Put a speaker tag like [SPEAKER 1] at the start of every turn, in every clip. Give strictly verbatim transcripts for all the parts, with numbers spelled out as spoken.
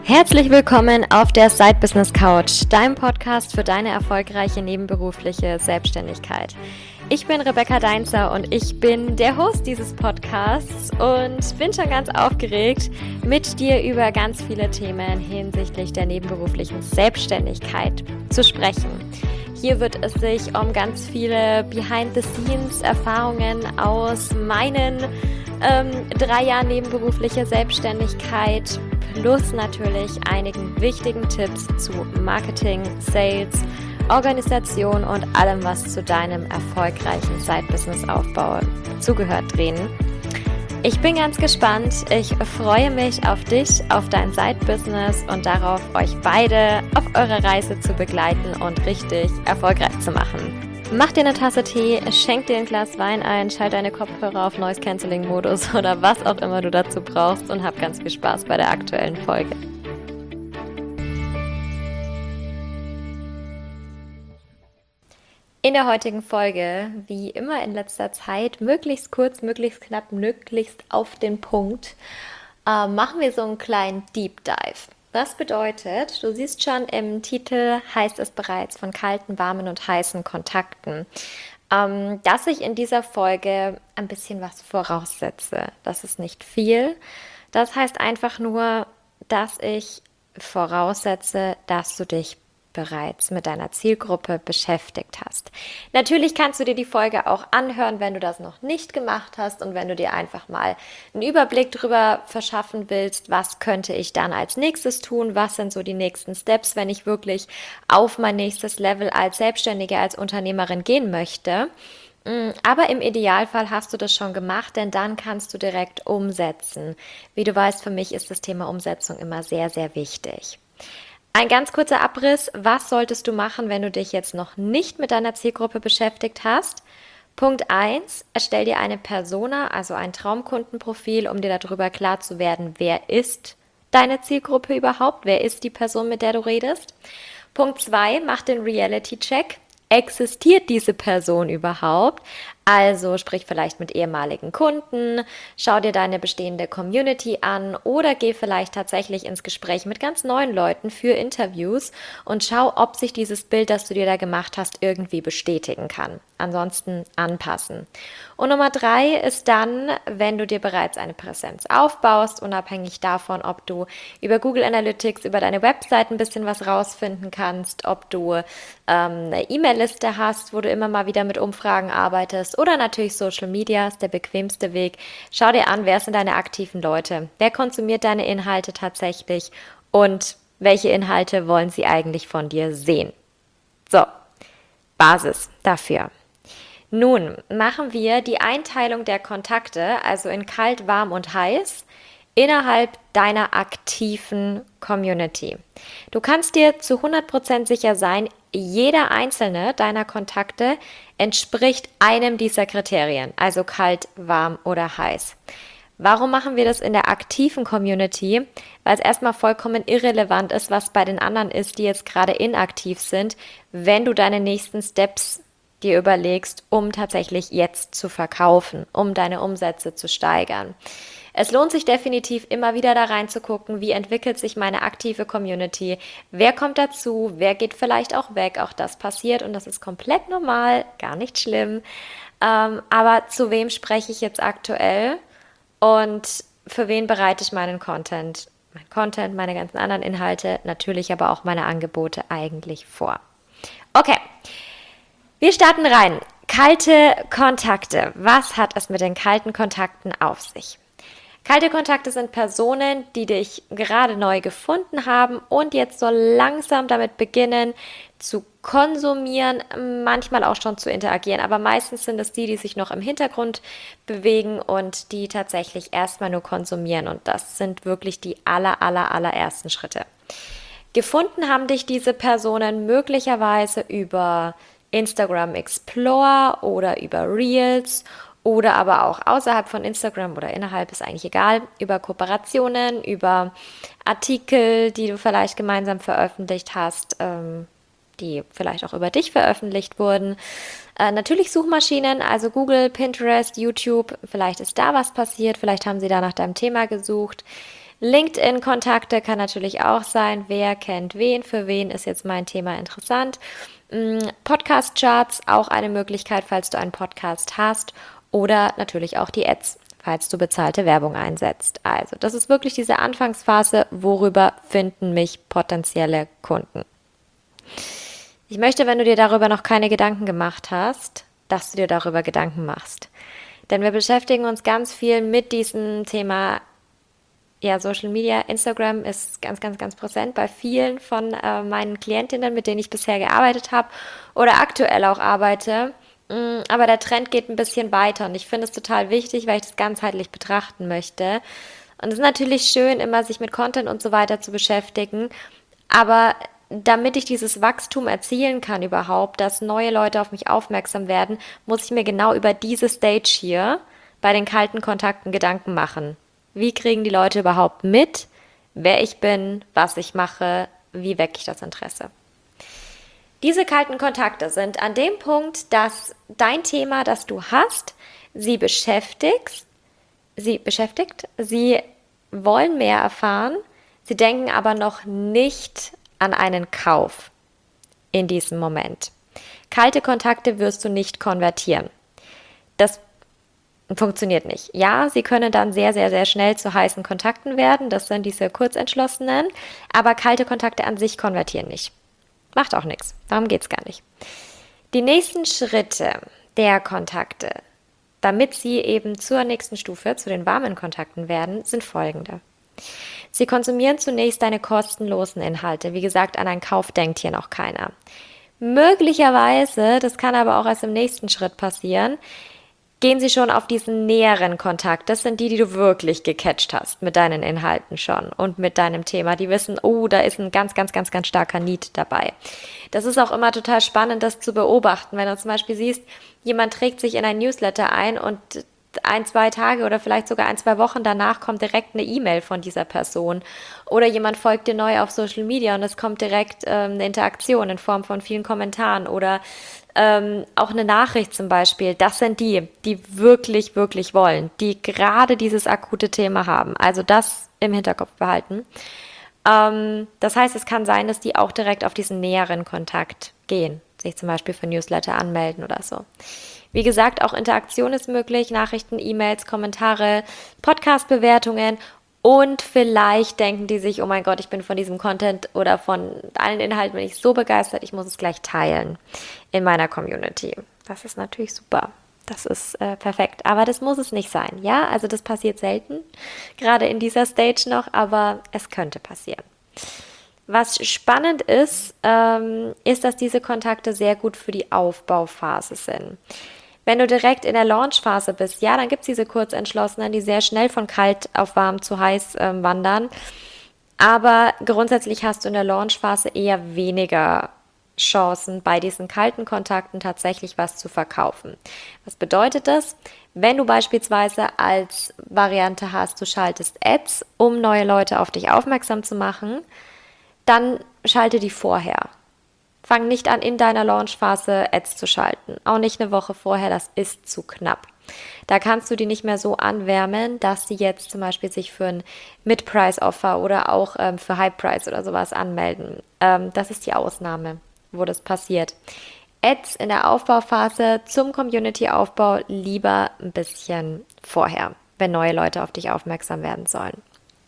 [SPEAKER 1] Herzlich willkommen auf der Side Business Couch, deinem Podcast für deine erfolgreiche nebenberufliche Selbstständigkeit. Ich bin Rebecca Deinzer und ich bin der Host dieses Podcasts und bin schon ganz aufgeregt, mit dir über ganz viele Themen hinsichtlich der nebenberuflichen Selbstständigkeit zu sprechen. Hier wird es sich um ganz viele Behind-the-Scenes-Erfahrungen aus meinen ähm, drei Jahren nebenberuflicher Selbstständigkeit plus natürlich einigen wichtigen Tipps zu Marketing, Sales, Organisation und allem, was zu deinem erfolgreichen Side-Business-Aufbau zugehört, drehen. Ich bin ganz gespannt. Ich freue mich auf dich, auf dein Side-Business und darauf, euch beide auf eurer Reise zu begleiten und richtig erfolgreich zu machen. Mach dir eine Tasse Tee, schenk dir ein Glas Wein ein, schalt deine Kopfhörer auf Noise-Canceling-Modus oder was auch immer du dazu brauchst und hab ganz viel Spaß bei der aktuellen Folge. In der heutigen Folge, wie immer in letzter Zeit, möglichst kurz, möglichst knapp, möglichst auf den Punkt, äh, machen wir so einen kleinen Deep Dive. Das bedeutet, du siehst schon, im Titel heißt es bereits von kalten, warmen und heißen Kontakten, ähm, dass ich in dieser Folge ein bisschen was voraussetze. Das ist nicht viel. Das heißt einfach nur, dass ich voraussetze, dass du dich bereits mit deiner Zielgruppe beschäftigt hast. Natürlich kannst du dir die Folge auch anhören, wenn du das noch nicht gemacht hast und wenn du dir einfach mal einen Überblick darüber verschaffen willst, was könnte ich dann als nächstes tun, was sind so die nächsten Steps, wenn ich wirklich auf mein nächstes Level als Selbstständige, als Unternehmerin gehen möchte. Aber im Idealfall hast du das schon gemacht, denn dann kannst du direkt umsetzen. Wie du weißt, für mich ist das Thema Umsetzung immer sehr, sehr wichtig. Ein ganz kurzer Abriss, was solltest du machen, wenn du dich jetzt noch nicht mit deiner Zielgruppe beschäftigt hast? Punkt eins, erstell dir eine Persona, also ein Traumkundenprofil, um dir darüber klar zu werden, wer ist deine Zielgruppe überhaupt, wer ist die Person, mit der du redest? Punkt zwei, mach den Reality-Check. Existiert diese Person überhaupt? Also sprich vielleicht mit ehemaligen Kunden, schau dir deine bestehende Community an oder geh vielleicht tatsächlich ins Gespräch mit ganz neuen Leuten für Interviews und schau, ob sich dieses Bild, das du dir da gemacht hast, irgendwie bestätigen kann. Ansonsten anpassen. Und Nummer drei ist dann, wenn du dir bereits eine Präsenz aufbaust, unabhängig davon, ob du über Google Analytics, über deine Website ein bisschen was rausfinden kannst, ob du ähm, eine E-Mail-Liste hast, wo du immer mal wieder mit Umfragen arbeitest oder natürlich Social Media ist der bequemste Weg. Schau dir an, wer sind deine aktiven Leute, wer konsumiert deine Inhalte tatsächlich und welche Inhalte wollen sie eigentlich von dir sehen. So, Basis dafür. Nun machen wir die Einteilung der Kontakte, also in kalt, warm und heiß, innerhalb deiner aktiven Community. Du kannst dir zu hundert Prozent sicher sein, jeder einzelne deiner Kontakte entspricht einem dieser Kriterien, also kalt, warm oder heiß. Warum machen wir das in der aktiven Community? Weil es erstmal vollkommen irrelevant ist, was bei den anderen ist, die jetzt gerade inaktiv sind, wenn du deine nächsten Steps dir überlegst, um tatsächlich jetzt zu verkaufen, um deine Umsätze zu steigern. Es lohnt sich definitiv immer wieder da reinzugucken, wie entwickelt sich meine aktive Community, wer kommt dazu, wer geht vielleicht auch weg, auch das passiert und das ist komplett normal, gar nicht schlimm, ähm, aber zu wem spreche ich jetzt aktuell und für wen bereite ich meinen Content, mein Content, meine ganzen anderen Inhalte, natürlich aber auch meine Angebote eigentlich vor. Okay. Wir starten rein. Kalte Kontakte. Was hat es mit den kalten Kontakten auf sich? Kalte Kontakte sind Personen, die dich gerade neu gefunden haben und jetzt so langsam damit beginnen zu konsumieren, manchmal auch schon zu interagieren, aber meistens sind es die, die sich noch im Hintergrund bewegen und die tatsächlich erstmal nur konsumieren und das sind wirklich die aller, aller, allerersten Schritte. Gefunden haben dich diese Personen möglicherweise über Instagram Explorer oder über Reels oder aber auch außerhalb von Instagram oder innerhalb, ist eigentlich egal, über Kooperationen, über Artikel, die du vielleicht gemeinsam veröffentlicht hast, ähm, die vielleicht auch über dich veröffentlicht wurden. Äh, natürlich Suchmaschinen, also Google, Pinterest, YouTube, vielleicht ist da was passiert, vielleicht haben sie da nach deinem Thema gesucht. LinkedIn-Kontakte kann natürlich auch sein. Wer kennt wen? Für wen ist jetzt mein Thema interessant? Podcast-Charts, auch eine Möglichkeit, falls du einen Podcast hast. Oder natürlich auch die Ads, falls du bezahlte Werbung einsetzt. Also, das ist wirklich diese Anfangsphase, worüber finden mich potenzielle Kunden. Ich möchte, wenn du dir darüber noch keine Gedanken gemacht hast, dass du dir darüber Gedanken machst. Denn wir beschäftigen uns ganz viel mit diesem Thema, ja, Social Media. Instagram ist ganz, ganz, ganz präsent bei vielen von äh, meinen Klientinnen, mit denen ich bisher gearbeitet habe oder aktuell auch arbeite. Mm, Aber der Trend geht ein bisschen weiter und ich finde es total wichtig, weil ich das ganzheitlich betrachten möchte. Und es ist natürlich schön, immer sich mit Content und so weiter zu beschäftigen, aber damit ich dieses Wachstum erzielen kann überhaupt, dass neue Leute auf mich aufmerksam werden, muss ich mir genau über diese Stage hier bei den kalten Kontakten Gedanken machen. Wie kriegen die Leute überhaupt mit, wer ich bin, was ich mache, wie wecke ich das Interesse? Diese kalten Kontakte sind an dem Punkt, dass dein Thema, das du hast, sie beschäftigt, sie beschäftigt, sie wollen mehr erfahren, sie denken aber noch nicht an einen Kauf in diesem Moment. Kalte Kontakte wirst du nicht konvertieren. Das funktioniert nicht. Ja, sie können dann sehr, sehr, sehr schnell zu heißen Kontakten werden. Das sind diese kurzentschlossenen. Aber kalte Kontakte an sich konvertieren nicht. Macht auch nichts. Darum geht es gar nicht. Die nächsten Schritte der Kontakte, damit sie eben zur nächsten Stufe, zu den warmen Kontakten werden, sind folgende. Sie konsumieren zunächst deine kostenlosen Inhalte. Wie gesagt, an einen Kauf denkt hier noch keiner. Möglicherweise, das kann aber auch erst im nächsten Schritt passieren, gehen sie schon auf diesen näheren Kontakt. Das sind die, die du wirklich gecatcht hast mit deinen Inhalten schon und mit deinem Thema. Die wissen, oh, da ist ein ganz, ganz, ganz, ganz starker Need dabei. Das ist auch immer total spannend, das zu beobachten. Wenn du zum Beispiel siehst, jemand trägt sich in ein Newsletter ein und ein, zwei Tage oder vielleicht sogar ein, zwei Wochen danach kommt direkt eine E-Mail von dieser Person. Oder jemand folgt dir neu auf Social Media und es kommt direkt ähm, eine Interaktion in Form von vielen Kommentaren oder ähm, auch eine Nachricht zum Beispiel. Das sind die, die wirklich, wirklich wollen, die gerade dieses akute Thema haben. Also das im Hinterkopf behalten. Ähm, das heißt, es kann sein, dass die auch direkt auf diesen näheren Kontakt gehen, sich zum Beispiel für Newsletter anmelden oder so. Wie gesagt, auch Interaktion ist möglich, Nachrichten, E-Mails, Kommentare, Podcast-Bewertungen und vielleicht denken die sich, oh mein Gott, ich bin von diesem Content oder von allen Inhalten bin ich so begeistert, ich muss es gleich teilen in meiner Community. Das ist natürlich super. Das ist äh, perfekt. Aber das muss es nicht sein, ja? Also das passiert selten, gerade in dieser Stage noch, aber es könnte passieren. Was spannend ist, ähm, ist, dass diese Kontakte sehr gut für die Aufbauphase sind. Wenn du direkt in der Launchphase bist, ja, dann gibt es diese Kurzentschlossenen, die sehr schnell von kalt auf warm zu heiß ähm, wandern. Aber grundsätzlich hast du in der Launchphase eher weniger Chancen, bei diesen kalten Kontakten tatsächlich was zu verkaufen. Was bedeutet das? Wenn du beispielsweise als Variante hast, du schaltest Ads, um neue Leute auf dich aufmerksam zu machen, dann schalte die vorher. Fang nicht an, in deiner Launchphase Ads zu schalten. Auch nicht eine Woche vorher, das ist zu knapp. Da kannst du die nicht mehr so anwärmen, dass sie jetzt zum Beispiel sich für ein Mid-Price-Offer oder auch ähm, für High-Price oder sowas anmelden. Ähm, das ist die Ausnahme, wo das passiert. Ads in der Aufbauphase zum Community-Aufbau lieber ein bisschen vorher, wenn neue Leute auf dich aufmerksam werden sollen.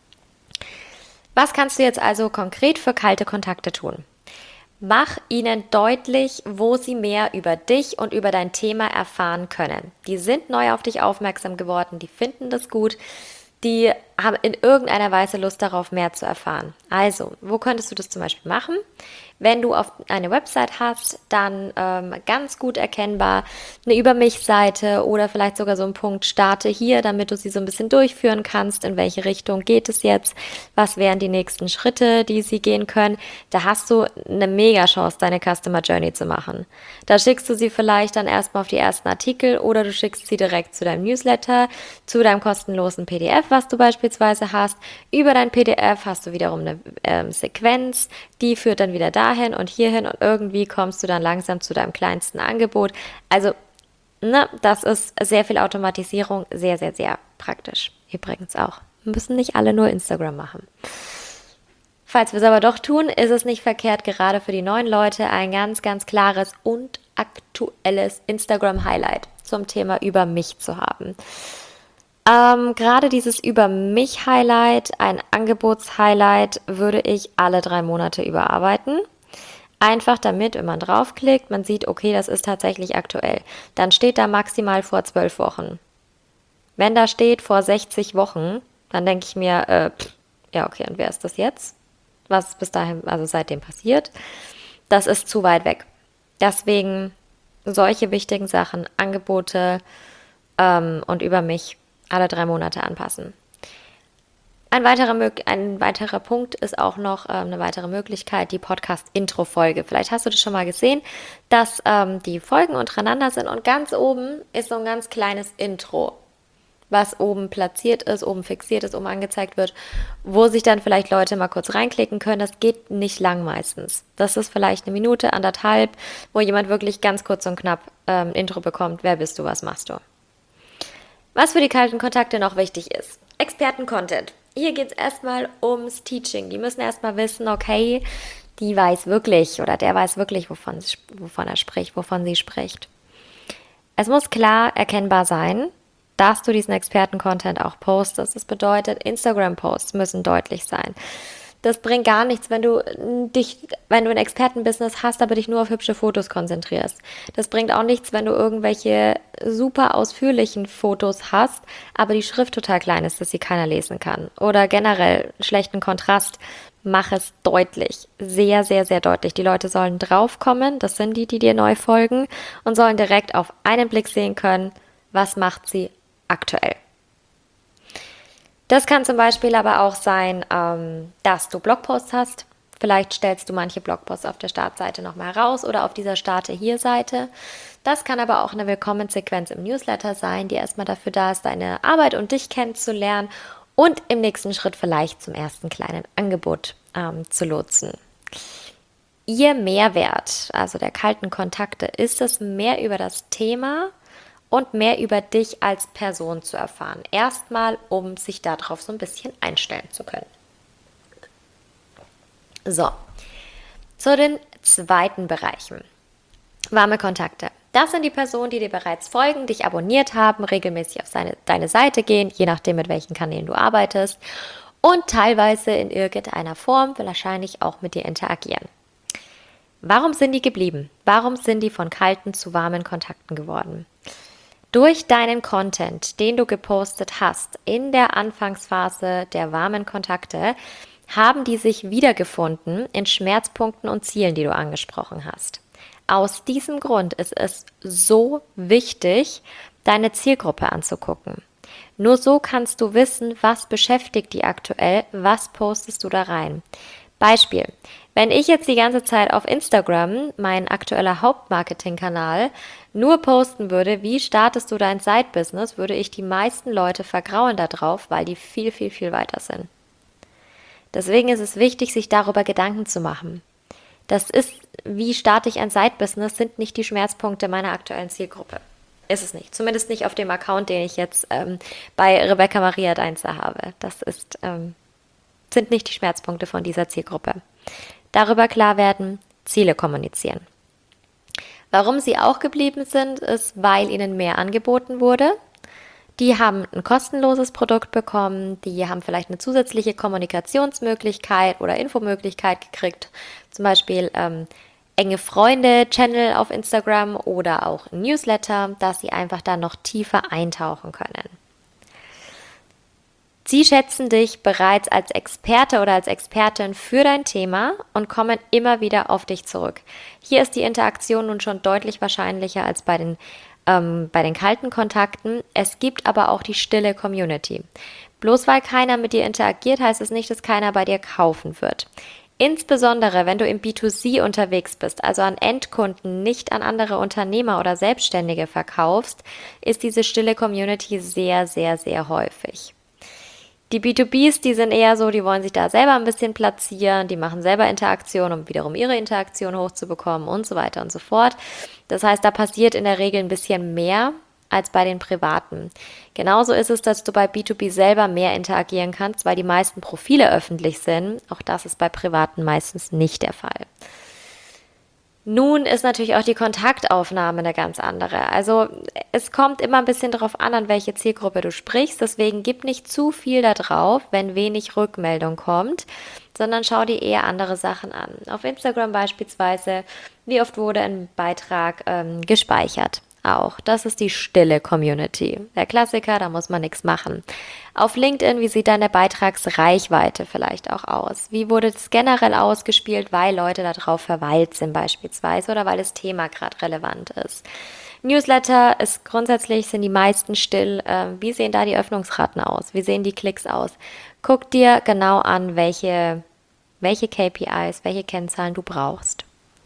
[SPEAKER 1] Was kannst du jetzt also konkret für kalte Kontakte tun? Mach ihnen deutlich, wo sie mehr über dich und über dein Thema erfahren können. Die sind neu auf dich aufmerksam geworden, die finden das gut, die haben in irgendeiner Weise Lust darauf, mehr zu erfahren. Also, wo könntest du das zum Beispiel machen? Wenn du auf eine Website hast, dann ähm, ganz gut erkennbar eine Über mich-Seite oder vielleicht sogar so ein Punkt Starte hier, damit du sie so ein bisschen durchführen kannst. In welche Richtung geht es jetzt? Was wären die nächsten Schritte, die sie gehen können? Da hast du eine mega Chance, deine Customer Journey zu machen. Da schickst du sie vielleicht dann erstmal auf die ersten Artikel oder du schickst sie direkt zu deinem Newsletter, zu deinem kostenlosen P D F, was du beispielsweise hast. Über dein P D F hast du wiederum eine ähm, Sequenz, die führt dann wieder dahin und hierhin und irgendwie kommst du dann langsam zu deinem kleinsten Angebot. Also, ne, das ist sehr viel Automatisierung, sehr, sehr, sehr praktisch übrigens auch. Müssen nicht alle nur Instagram machen. Falls wir es aber doch tun, ist es nicht verkehrt, gerade für die neuen Leute ein ganz, ganz klares und aktuelles Instagram-Highlight zum Thema über mich zu haben. Ähm, gerade dieses über mich Highlight, ein Angebots-Highlight, würde ich alle drei Monate überarbeiten. Einfach damit, wenn man draufklickt, man sieht, okay, das ist tatsächlich aktuell. Dann steht da maximal vor zwölf Wochen. Wenn da steht vor sechzig Wochen, dann denke ich mir, äh, pff, ja, okay, und wer ist das jetzt? Was bis dahin, also seitdem passiert? Das ist zu weit weg. Deswegen solche wichtigen Sachen, Angebote ähm, und über mich alle drei Monate anpassen. Ein weiterer, ein weiterer Punkt ist auch noch ähm, eine weitere Möglichkeit, die Podcast-Intro-Folge. Vielleicht hast du das schon mal gesehen, dass ähm, die Folgen untereinander sind und ganz oben ist so ein ganz kleines Intro, was oben platziert ist, oben fixiert ist, oben angezeigt wird, wo sich dann vielleicht Leute mal kurz reinklicken können. Das geht nicht lang meistens. Das ist vielleicht eine Minute, anderthalb, wo jemand wirklich ganz kurz und knapp ähm, Intro bekommt. Wer bist du, was machst du? Was für die kalten Kontakte noch wichtig ist. Experten-Content. Hier geht es erstmal ums Teaching. Die müssen erstmal wissen, okay, die weiß wirklich oder der weiß wirklich, wovon, wovon er spricht, wovon sie spricht. Es muss klar erkennbar sein, dass du diesen Experten-Content auch postest. Das bedeutet, Instagram-Posts müssen deutlich sein. Das bringt gar nichts, wenn du dich, wenn du ein Expertenbusiness hast, aber dich nur auf hübsche Fotos konzentrierst. Das bringt auch nichts, wenn du irgendwelche super ausführlichen Fotos hast, aber die Schrift total klein ist, dass sie keiner lesen kann. Oder generell schlechten Kontrast. Mach es deutlich. Sehr, sehr, sehr deutlich. Die Leute sollen draufkommen, das sind die, die dir neu folgen, und sollen direkt auf einen Blick sehen können, was macht sie aktuell. Das kann zum Beispiel aber auch sein, ähm, dass du Blogposts hast. Vielleicht stellst du manche Blogposts auf der Startseite nochmal raus oder auf dieser Starte-Hier-Seite. Das kann aber auch eine Willkommenssequenz im Newsletter sein, die erstmal dafür da ist, deine Arbeit und dich kennenzulernen und im nächsten Schritt vielleicht zum ersten kleinen Angebot ähm, zu lotsen. Ihr Mehrwert, also der kalten Kontakte, ist es mehr über das Thema und mehr über dich als Person zu erfahren. Erstmal, um sich darauf so ein bisschen einstellen zu können. So, zu den zweiten Bereichen. Warme Kontakte. Das sind die Personen, die dir bereits folgen, dich abonniert haben, regelmäßig auf seine, deine Seite gehen, je nachdem, mit welchen Kanälen du arbeitest und teilweise in irgendeiner Form wahrscheinlich auch mit dir interagieren. Warum sind die geblieben? Warum sind die von kalten zu warmen Kontakten geworden? Durch deinen Content, den du gepostet hast in der Anfangsphase der warmen Kontakte, haben die sich wiedergefunden in Schmerzpunkten und Zielen, die du angesprochen hast. Aus diesem Grund ist es so wichtig, deine Zielgruppe anzugucken. Nur so kannst du wissen, was beschäftigt die aktuell, was postest du da rein. Beispiel, wenn ich jetzt die ganze Zeit auf Instagram, mein aktueller Hauptmarketingkanal, nur posten würde, wie startest du dein Side-Business, würde ich die meisten Leute vergrauen darauf, weil die viel, viel, viel weiter sind. Deswegen ist es wichtig, sich darüber Gedanken zu machen. Das ist, wie starte ich ein Side-Business, sind nicht die Schmerzpunkte meiner aktuellen Zielgruppe. Ist es nicht. Zumindest nicht auf dem Account, den ich jetzt ähm, bei Rebecca Maria Deinzer habe. Das ist, ähm, sind nicht die Schmerzpunkte von dieser Zielgruppe. Darüber klar werden, Ziele kommunizieren. Warum sie auch geblieben sind, ist, weil ihnen mehr angeboten wurde. Die haben ein kostenloses Produkt bekommen, die haben vielleicht eine zusätzliche Kommunikationsmöglichkeit oder Infomöglichkeit gekriegt, zum Beispiel ähm, enge Freunde-Channel auf Instagram oder auch ein Newsletter, dass sie einfach da noch tiefer eintauchen können. Sie schätzen dich bereits als Experte oder als Expertin für dein Thema und kommen immer wieder auf dich zurück. Hier ist die Interaktion nun schon deutlich wahrscheinlicher als bei den ähm, bei den kalten Kontakten. Es gibt aber auch die stille Community. Bloß weil keiner mit dir interagiert, heißt es nicht, dass keiner bei dir kaufen wird. Insbesondere, wenn du im B zwei C unterwegs bist, also an Endkunden, nicht an andere Unternehmer oder Selbstständige verkaufst, ist diese stille Community sehr, sehr, sehr häufig. Die B zwei Bs, die sind eher so, die wollen sich da selber ein bisschen platzieren, die machen selber Interaktion, um wiederum ihre Interaktion hochzubekommen und so weiter und so fort. Das heißt, da passiert in der Regel ein bisschen mehr als bei den privaten. Genauso ist es, dass du bei B zwei B selber mehr interagieren kannst, weil die meisten Profile öffentlich sind. Auch das ist bei privaten meistens nicht der Fall. Nun ist natürlich auch die Kontaktaufnahme eine ganz andere. Also es kommt immer ein bisschen darauf an, an welche Zielgruppe du sprichst. Deswegen gib nicht zu viel da drauf, wenn wenig Rückmeldung kommt, sondern schau dir eher andere Sachen an. Auf Instagram beispielsweise, wie oft wurde ein Beitrag ähm, gespeichert? Auch. Das ist die stille Community. Der Klassiker, da muss man nichts machen. Auf LinkedIn, wie sieht deine Beitragsreichweite vielleicht auch aus? Wie wurde es generell ausgespielt, weil Leute darauf verweilt sind beispielsweise oder weil das Thema gerade relevant ist? Newsletter ist grundsätzlich, sind die meisten still. Ähm, wie sehen da die Öffnungsraten aus? Wie sehen die Klicks aus? Guck dir genau an, welche, welche K P Is, welche Kennzahlen du brauchst.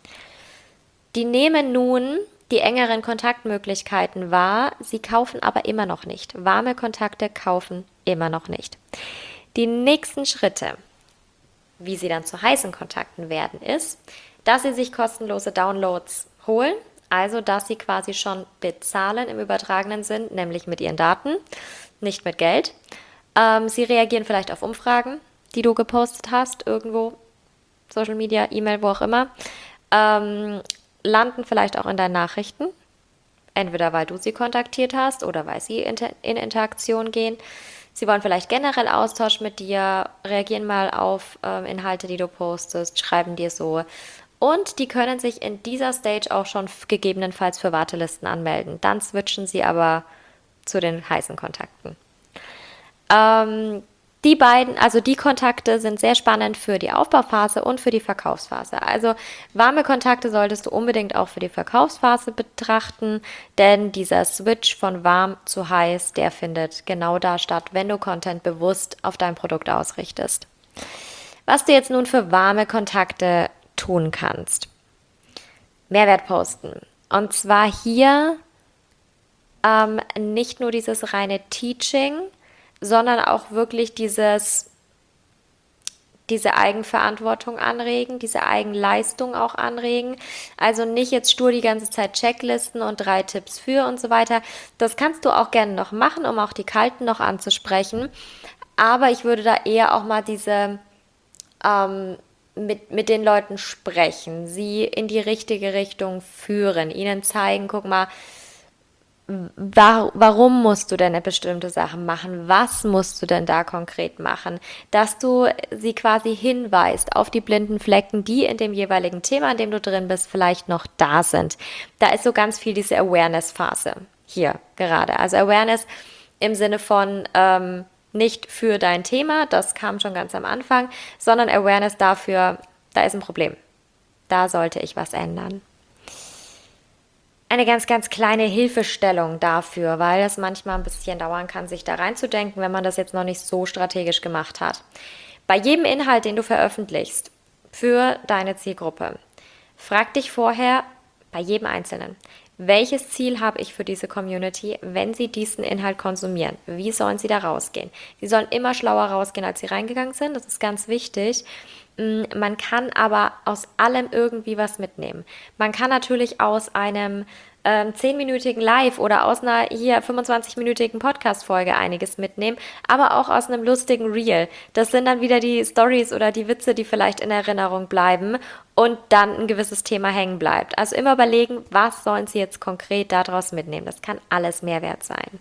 [SPEAKER 1] Die nehmen nun die engeren Kontaktmöglichkeiten wahr, sie kaufen aber immer noch nicht. Warme Kontakte kaufen immer noch nicht. Die nächsten Schritte, wie sie dann zu heißen Kontakten werden, ist, dass sie sich kostenlose Downloads holen, also dass sie quasi schon bezahlen im übertragenen Sinn, nämlich mit ihren Daten, nicht mit Geld. Ähm, sie reagieren vielleicht auf Umfragen, die du gepostet hast, irgendwo, Social Media, E-Mail, wo auch immer. Ähm, landen vielleicht auch in deinen Nachrichten, entweder weil du sie kontaktiert hast oder weil sie in Interaktion gehen. Sie wollen vielleicht generell Austausch mit dir, reagieren mal auf äh, Inhalte, die du postest, schreiben dir so. Und die können sich in dieser Stage auch schon gegebenenfalls für Wartelisten anmelden. Dann switchen sie aber zu den heißen Kontakten. Ähm, Die beiden, also die Kontakte sind sehr spannend für die Aufbauphase und für die Verkaufsphase. Also warme Kontakte solltest du unbedingt auch für die Verkaufsphase betrachten, denn dieser Switch von warm zu heiß, der findet genau da statt, wenn du Content bewusst auf dein Produkt ausrichtest. Was du jetzt nun für warme Kontakte tun kannst. Mehrwert posten. Und zwar hier ähm, nicht nur dieses reine Teaching, sondern auch wirklich dieses, diese Eigenverantwortung anregen, diese Eigenleistung auch anregen. Also nicht jetzt stur die ganze Zeit Checklisten und drei Tipps für und so weiter. Das kannst du auch gerne noch machen, um auch die Kalten noch anzusprechen. Aber ich würde da eher auch mal diese ähm, mit, mit den Leuten sprechen, sie in die richtige Richtung führen, ihnen zeigen, guck mal, War, warum musst du denn eine bestimmte Sache machen? Was musst du denn da konkret machen? Dass du sie quasi hinweist auf die blinden Flecken, die in dem jeweiligen Thema, in dem du drin bist, vielleicht noch da sind. Da ist so ganz viel diese Awareness-Phase hier gerade. Also Awareness im Sinne von ähm, nicht für dein Thema, das kam schon ganz am Anfang, sondern Awareness dafür, da ist ein Problem. Da sollte ich was ändern. Eine ganz, ganz kleine Hilfestellung dafür, weil es manchmal ein bisschen dauern kann, sich da reinzudenken, wenn man das jetzt noch nicht so strategisch gemacht hat. Bei jedem Inhalt, den du veröffentlichst für deine Zielgruppe, frag dich vorher bei jedem Einzelnen, welches Ziel habe ich für diese Community, wenn sie diesen Inhalt konsumieren? Wie sollen sie da rausgehen? Sie sollen immer schlauer rausgehen, als sie reingegangen sind. Das ist ganz wichtig. Man kann aber aus allem irgendwie was mitnehmen. Man kann natürlich aus einem ähm, zehn-minütigen Live oder aus einer hier fünfundzwanzig-minütigen Podcast-Folge einiges mitnehmen, aber auch aus einem lustigen Reel. Das sind dann wieder die Stories oder die Witze, die vielleicht in Erinnerung bleiben und dann ein gewisses Thema hängen bleibt. Also immer überlegen, was sollen Sie jetzt konkret daraus mitnehmen. Das kann alles Mehrwert sein.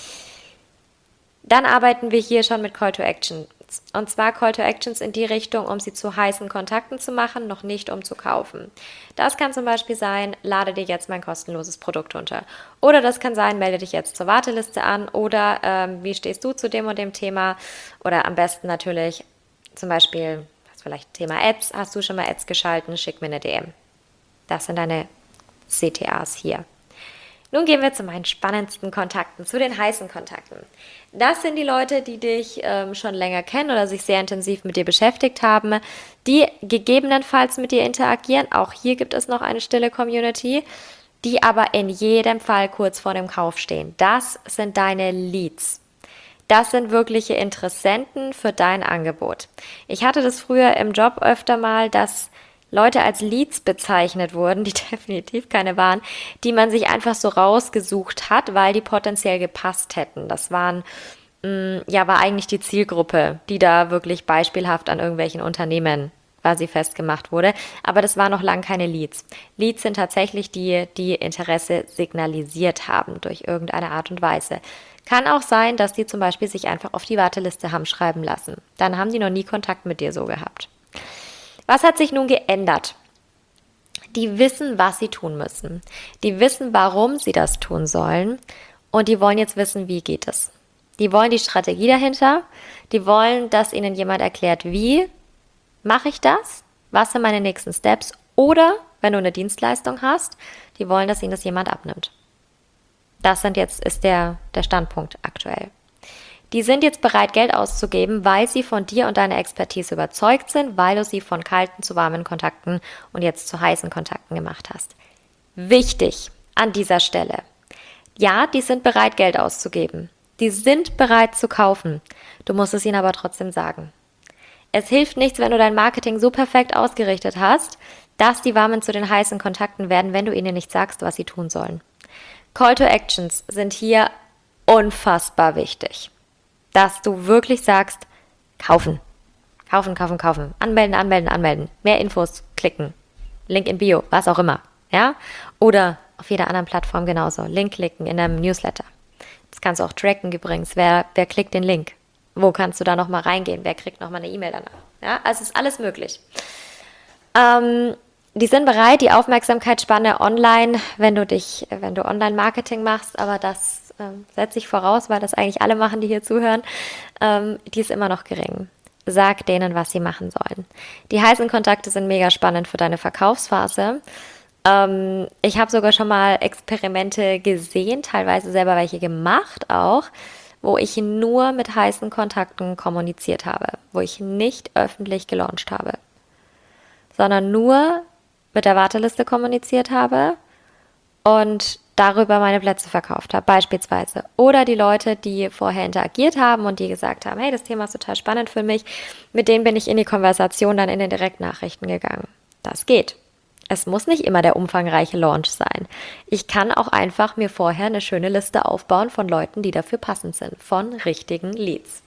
[SPEAKER 1] Dann arbeiten wir hier schon mit Call to Action. Und zwar Call to Actions in die Richtung, um sie zu heißen Kontakten zu machen, noch nicht um zu kaufen. Das kann zum Beispiel sein, lade dir jetzt mein kostenloses Produkt runter. Oder das kann sein, melde dich jetzt zur Warteliste an. Oder ähm, wie stehst du zu dem und dem Thema? Oder am besten natürlich zum Beispiel, vielleicht Thema Ads, hast du schon mal Ads geschalten, schick mir eine D M. Das sind deine C T As hier. Nun gehen wir zu meinen spannendsten Kontakten, zu den heißen Kontakten. Das sind die Leute, die dich ähm, schon länger kennen oder sich sehr intensiv mit dir beschäftigt haben, die gegebenenfalls mit dir interagieren. Auch hier gibt es noch eine stille Community, die aber in jedem Fall kurz vor dem Kauf stehen. Das sind deine Leads. Das sind wirkliche Interessenten für dein Angebot. Ich hatte das früher im Job öfter mal, dass Leute als Leads bezeichnet wurden, die definitiv keine waren, die man sich einfach so rausgesucht hat, weil die potenziell gepasst hätten. Das waren, mh, ja, war eigentlich die Zielgruppe, die da wirklich beispielhaft an irgendwelchen Unternehmen quasi festgemacht wurde. Aber das waren noch lang keine Leads. Leads sind tatsächlich die, die Interesse signalisiert haben durch irgendeine Art und Weise. Kann auch sein, dass die zum Beispiel sich einfach auf die Warteliste haben schreiben lassen. Dann haben die noch nie Kontakt mit dir so gehabt. Was hat sich nun geändert? Die wissen, was sie tun müssen. Die wissen, warum sie das tun sollen. Und die wollen jetzt wissen, wie geht es. Die wollen die Strategie dahinter. Die wollen, dass ihnen jemand erklärt, wie mache ich das? Was sind meine nächsten Steps? Oder, wenn du eine Dienstleistung hast, die wollen, dass ihnen das jemand abnimmt. Das sind jetzt, ist der, der Standpunkt aktuell. Die sind jetzt bereit, Geld auszugeben, weil sie von dir und deiner Expertise überzeugt sind, weil du sie von kalten zu warmen Kontakten und jetzt zu heißen Kontakten gemacht hast. Wichtig an dieser Stelle. Ja, die sind bereit, Geld auszugeben. Die sind bereit zu kaufen. Du musst es ihnen aber trotzdem sagen. Es hilft nichts, wenn du dein Marketing so perfekt ausgerichtet hast, dass die Warmen zu den heißen Kontakten werden, wenn du ihnen nicht sagst, was sie tun sollen. Call to Actions sind hier unfassbar wichtig. Dass du wirklich sagst, kaufen, kaufen, kaufen, kaufen, anmelden, anmelden, anmelden, mehr Infos klicken, Link in Bio, was auch immer, ja? Oder auf jeder anderen Plattform genauso, Link klicken in einem Newsletter. Das kannst du auch tracken übrigens, wer, wer klickt den Link, wo kannst du da nochmal reingehen, wer kriegt nochmal eine E-Mail danach, ja? Also ist alles möglich. Ähm, die sind bereit, die Aufmerksamkeitsspanne online, wenn du dich, wenn du Online-Marketing machst, aber das ähm, setze ich voraus, weil das eigentlich alle machen, die hier zuhören, ähm, die ist immer noch gering. Sag denen, was sie machen sollen. Die heißen Kontakte sind mega spannend für deine Verkaufsphase. Ähm, ich habe sogar schon mal Experimente gesehen, teilweise selber welche gemacht auch, wo ich nur mit heißen Kontakten kommuniziert habe, wo ich nicht öffentlich gelauncht habe, sondern nur mit der Warteliste kommuniziert habe und darüber meine Plätze verkauft habe, beispielsweise. Oder die Leute, die vorher interagiert haben und die gesagt haben, hey, das Thema ist total spannend für mich, mit denen bin ich in die Konversation dann in den Direktnachrichten gegangen. Das geht. Es muss nicht immer der umfangreiche Launch sein. Ich kann auch einfach mir vorher eine schöne Liste aufbauen von Leuten, die dafür passend sind, von richtigen Leads.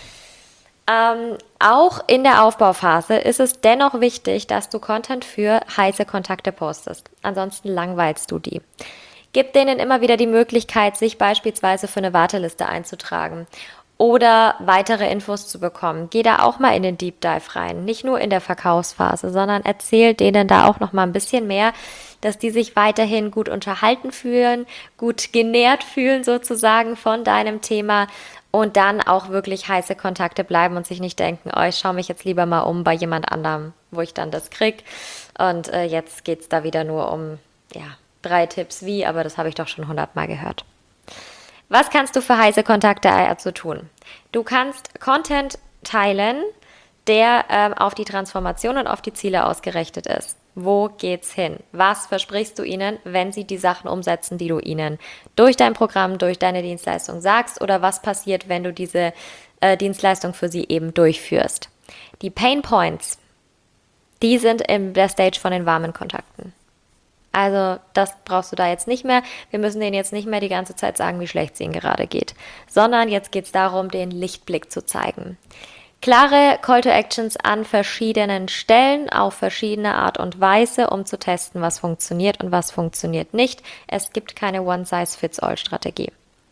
[SPEAKER 1] Ähm, auch in der Aufbauphase ist es dennoch wichtig, dass du Content für heiße Kontakte postest. Ansonsten langweilst du die. Gib denen immer wieder die Möglichkeit, sich beispielsweise für eine Warteliste einzutragen oder weitere Infos zu bekommen. Geh da auch mal in den Deep Dive rein, nicht nur in der Verkaufsphase, sondern erzähl denen da auch noch mal ein bisschen mehr, dass die sich weiterhin gut unterhalten fühlen, gut genährt fühlen sozusagen von deinem Thema und dann auch wirklich heiße Kontakte bleiben und sich nicht denken, oh, ich schaue mich jetzt lieber mal um bei jemand anderem, wo ich dann das krieg. Und äh, jetzt geht's da wieder nur um, ja, drei Tipps wie, aber das habe ich doch schon hundertmal gehört. Was kannst du für heiße Kontakte also tun? Du kannst Content teilen, der ähm, auf die Transformation und auf die Ziele ausgerichtet ist. Wo geht's hin? Was versprichst du ihnen, wenn sie die Sachen umsetzen, die du ihnen durch dein Programm, durch deine Dienstleistung sagst? Oder was passiert, wenn du diese äh, Dienstleistung für sie eben durchführst? Die Pain Points, die sind in der Stage von den warmen Kontakten. Also das brauchst du da jetzt nicht mehr. Wir müssen denen jetzt nicht mehr die ganze Zeit sagen, wie schlecht es ihnen gerade geht, sondern jetzt geht es darum, den Lichtblick zu zeigen. Klare Call to Actions an verschiedenen Stellen, auf verschiedene Art und Weise, um zu testen, was funktioniert und was funktioniert nicht. Es gibt keine One-Size-Fits-All-Strategie.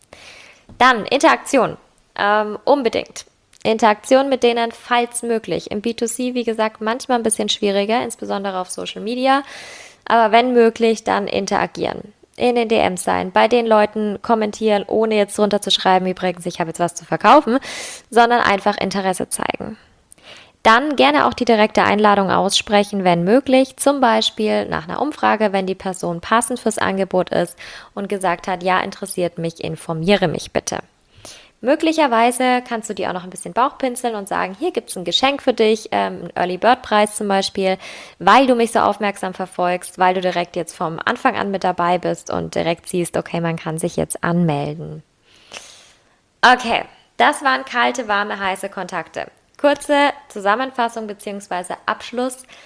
[SPEAKER 1] Dann Interaktion. Ähm, unbedingt. Interaktion mit denen, falls möglich. Im B zwei C, wie gesagt, manchmal ein bisschen schwieriger, insbesondere auf Social Media. Aber wenn möglich, dann interagieren. In den D Ms sein, bei den Leuten kommentieren, ohne jetzt drunter zu schreiben, übrigens, ich habe jetzt was zu verkaufen, sondern einfach Interesse zeigen. Dann gerne auch die direkte Einladung aussprechen, wenn möglich, zum Beispiel nach einer Umfrage, wenn die Person passend fürs Angebot ist und gesagt hat, ja, interessiert mich, informiere mich bitte. Möglicherweise kannst du dir auch noch ein bisschen Bauchpinseln und sagen, hier gibt es ein Geschenk für dich, ähm, einen Early Bird Preis zum Beispiel, weil du mich so aufmerksam verfolgst, weil du direkt jetzt vom Anfang an mit dabei bist und direkt siehst, okay, man kann sich jetzt anmelden. Okay, das waren kalte, warme, heiße Kontakte. Kurze Zusammenfassung bzw. Abschluss.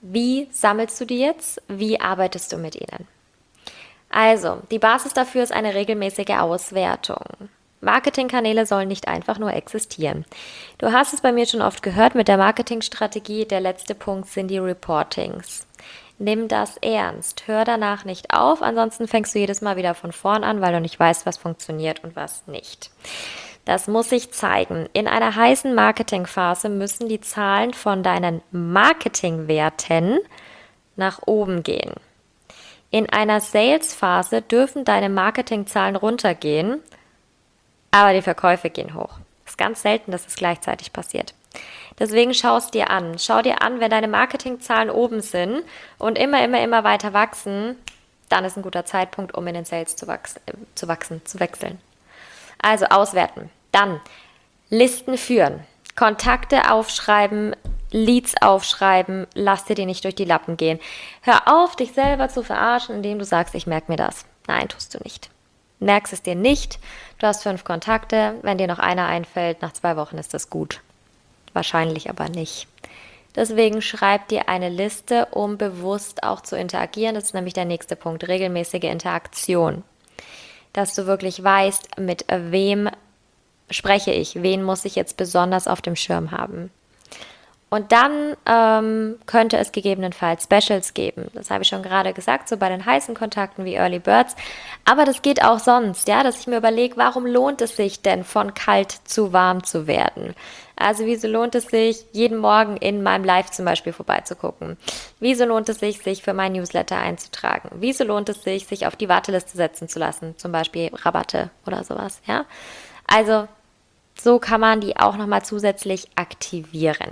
[SPEAKER 1] Wie sammelst du die jetzt? Wie arbeitest du mit ihnen? Also, die Basis dafür ist eine regelmäßige Auswertung. Marketingkanäle sollen nicht einfach nur existieren. Du hast es bei mir schon oft gehört mit der Marketingstrategie. Der letzte Punkt sind die Reportings. Nimm das ernst. Hör danach nicht auf, ansonsten fängst du jedes Mal wieder von vorn an, weil du nicht weißt, was funktioniert und was nicht. Das muss sich zeigen. In einer heißen Marketingphase müssen die Zahlen von deinen Marketingwerten nach oben gehen. In einer Sales-Phase dürfen deine Marketingzahlen runtergehen, aber die Verkäufe gehen hoch. Das ist ganz selten, dass es gleichzeitig passiert. Deswegen schau es dir an. Schau dir an, wenn deine Marketingzahlen oben sind und immer, immer, immer weiter wachsen, dann ist ein guter Zeitpunkt, um in den Sales zu, wachsen, äh, zu wachsen, zu wechseln. Also auswerten. Dann Listen führen. Kontakte aufschreiben, Leads aufschreiben, lass dir die nicht durch die Lappen gehen. Hör auf, dich selber zu verarschen, indem du sagst, ich merke mir das. Nein, tust du nicht. Merkst es dir nicht. Du hast fünf Kontakte. Wenn dir noch einer einfällt, nach zwei Wochen ist das gut. Wahrscheinlich aber nicht. Deswegen schreib dir eine Liste, um bewusst auch zu interagieren. Das ist nämlich der nächste Punkt, regelmäßige Interaktion. Dass du wirklich weißt, mit wem spreche ich, wen muss ich jetzt besonders auf dem Schirm haben. Und dann ähm, könnte es gegebenenfalls Specials geben. Das habe ich schon gerade gesagt, so bei den heißen Kontakten wie Early Birds. Aber das geht auch sonst, ja, dass ich mir überlege, warum lohnt es sich denn, von kalt zu warm zu werden? Also wieso lohnt es sich, jeden Morgen in meinem Live zum Beispiel vorbeizugucken? Wieso lohnt es sich, sich für mein Newsletter einzutragen? Wieso lohnt es sich, sich auf die Warteliste setzen zu lassen? Zum Beispiel Rabatte oder sowas, ja? Also so kann man die auch nochmal zusätzlich aktivieren.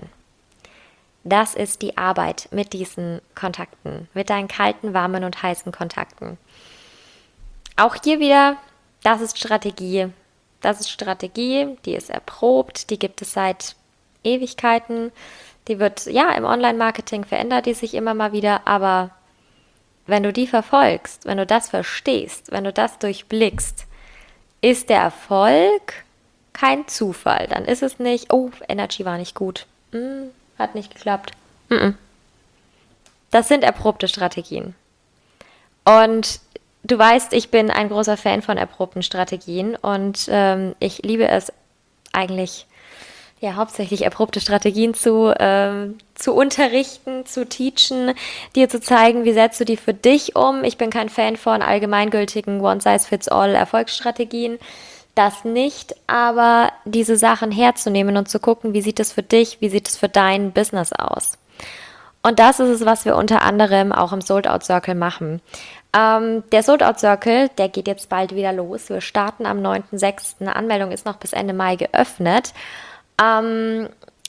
[SPEAKER 1] Das ist die Arbeit mit diesen Kontakten, mit deinen kalten, warmen und heißen Kontakten. Auch hier wieder, das ist Strategie. Das ist Strategie, die ist erprobt, die gibt es seit Ewigkeiten. Die wird, ja, im Online-Marketing verändert die sich immer mal wieder, aber wenn du die verfolgst, wenn du das verstehst, wenn du das durchblickst, ist der Erfolg kein Zufall. Dann ist es nicht, oh, Energy war nicht gut. Hm. Hat nicht geklappt. Das sind erprobte Strategien. Und du weißt, ich bin ein großer Fan von erprobten Strategien und ähm, ich liebe es eigentlich, ja, hauptsächlich erprobte Strategien zu, ähm, zu unterrichten, zu teachen, dir zu zeigen, wie setzt du die für dich um. Ich bin kein Fan von allgemeingültigen One-Size-Fits-All-Erfolgsstrategien. Das nicht, aber diese Sachen herzunehmen und zu gucken, wie sieht es für dich, wie sieht es für dein Business aus. Und das ist es, was wir unter anderem auch im Sold Out Circle machen. Ähm, der Sold Out Circle, der geht jetzt bald wieder los. Wir starten am neunten sechsten Anmeldung ist noch bis Ende Mai geöffnet. Ähm,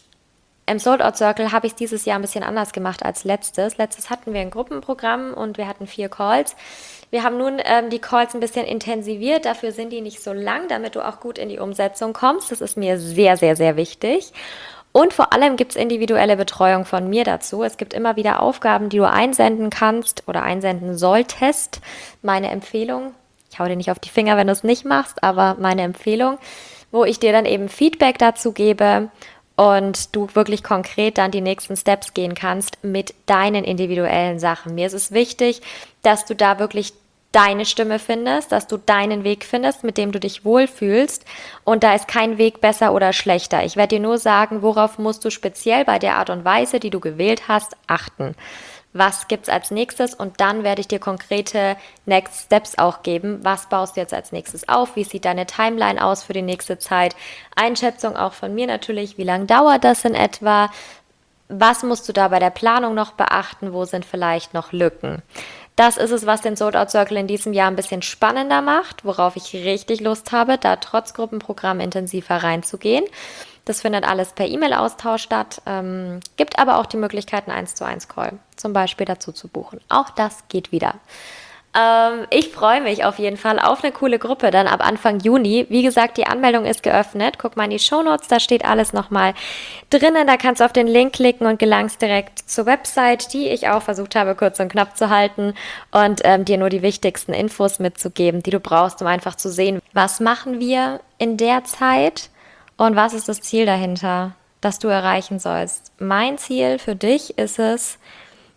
[SPEAKER 1] Im Sold Out Circle habe ich es dieses Jahr ein bisschen anders gemacht als letztes. Letztes hatten wir ein Gruppenprogramm und wir hatten vier Calls. Wir haben nun ähm, die Calls ein bisschen intensiviert, dafür sind die nicht so lang, damit du auch gut in die Umsetzung kommst. Das ist mir sehr, sehr, sehr wichtig. Und vor allem gibt es individuelle Betreuung von mir dazu. Es gibt immer wieder Aufgaben, die du einsenden kannst oder einsenden solltest. Meine Empfehlung, ich hau dir nicht auf die Finger, wenn du es nicht machst, aber meine Empfehlung, wo ich dir dann eben Feedback dazu gebe und du wirklich konkret dann die nächsten Steps gehen kannst mit deinen individuellen Sachen. Mir ist es wichtig, dass du da wirklich deine Stimme findest, dass du deinen Weg findest, mit dem du dich wohlfühlst. Und da ist kein Weg besser oder schlechter. Ich werde dir nur sagen, worauf musst du speziell bei der Art und Weise, die du gewählt hast, achten. Was gibt's als nächstes? Und dann werde ich dir konkrete Next Steps auch geben. Was baust du jetzt als nächstes auf? Wie sieht deine Timeline aus für die nächste Zeit? Einschätzung auch von mir natürlich. Wie lange dauert das in etwa? Was musst du da bei der Planung noch beachten? Wo sind vielleicht noch Lücken? Das ist es, was den Sold Out Circle in diesem Jahr ein bisschen spannender macht, worauf ich richtig Lust habe, da trotz Gruppenprogramm intensiver reinzugehen. Das findet alles per E-Mail-Austausch statt, ähm, gibt aber auch die Möglichkeit, einen eins zu eins Call zum Beispiel dazu zu buchen. Auch das geht wieder. Ähm, ich freue mich auf jeden Fall auf eine coole Gruppe dann ab Anfang Juni. Wie gesagt, die Anmeldung ist geöffnet. Guck mal in die Shownotes, da steht alles nochmal drinnen. Da kannst du auf den Link klicken und gelangst direkt zur Website, die ich auch versucht habe, kurz und knapp zu halten und ähm, dir nur die wichtigsten Infos mitzugeben, die du brauchst, um einfach zu sehen, was machen wir in der Zeit und was ist das Ziel dahinter, das du erreichen sollst. Mein Ziel für dich ist es,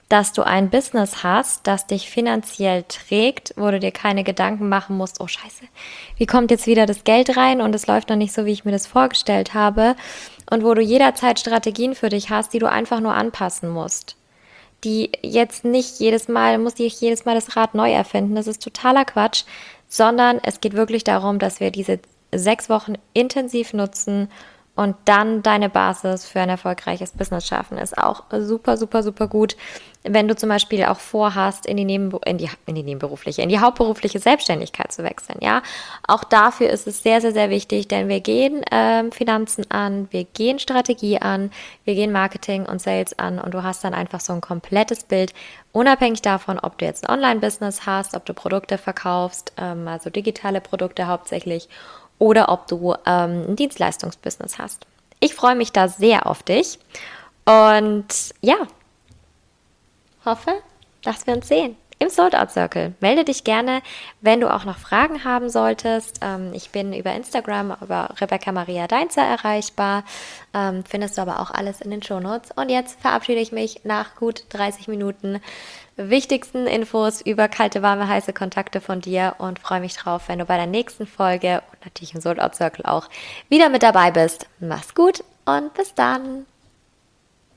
[SPEAKER 1] dass du ein Business hast, das dich finanziell trägt, wo du dir keine Gedanken machen musst, oh Scheiße, wie kommt jetzt wieder das Geld rein und es läuft noch nicht so, wie ich mir das vorgestellt habe, und wo du jederzeit Strategien für dich hast, die du einfach nur anpassen musst, die jetzt nicht jedes Mal, muss ich jedes Mal das Rad neu erfinden, das ist totaler Quatsch, sondern es geht wirklich darum, dass wir diese sechs Wochen intensiv nutzen und dann deine Basis für ein erfolgreiches Business schaffen. Ist auch super, super, super gut, wenn du zum Beispiel auch vorhast, in die, Nebenbe in die, in die nebenberufliche, in die hauptberufliche Selbstständigkeit zu wechseln. Ja, auch dafür ist es sehr, sehr, sehr wichtig, denn wir gehen ähm, Finanzen an, wir gehen Strategie an, wir gehen Marketing und Sales an, und du hast dann einfach so ein komplettes Bild, unabhängig davon, ob du jetzt ein Online-Business hast, ob du Produkte verkaufst, ähm, also digitale Produkte hauptsächlich, oder ob du ähm, ein Dienstleistungsbusiness hast. Ich freue mich da sehr auf dich und ja, hoffe, dass wir uns sehen im Sold Out Circle. Melde dich gerne, wenn du auch noch Fragen haben solltest. Ähm, ich bin über Instagram, über Rebecca Maria Deinzer erreichbar. Ähm, findest du aber auch alles in den Shownotes. Und jetzt verabschiede ich mich nach gut dreißig Minuten wichtigsten Infos über kalte, warme, heiße Kontakte von dir und freue mich drauf, wenn du bei der nächsten Folge und natürlich im Sold Out Circle auch wieder mit dabei bist. Mach's gut und bis dann.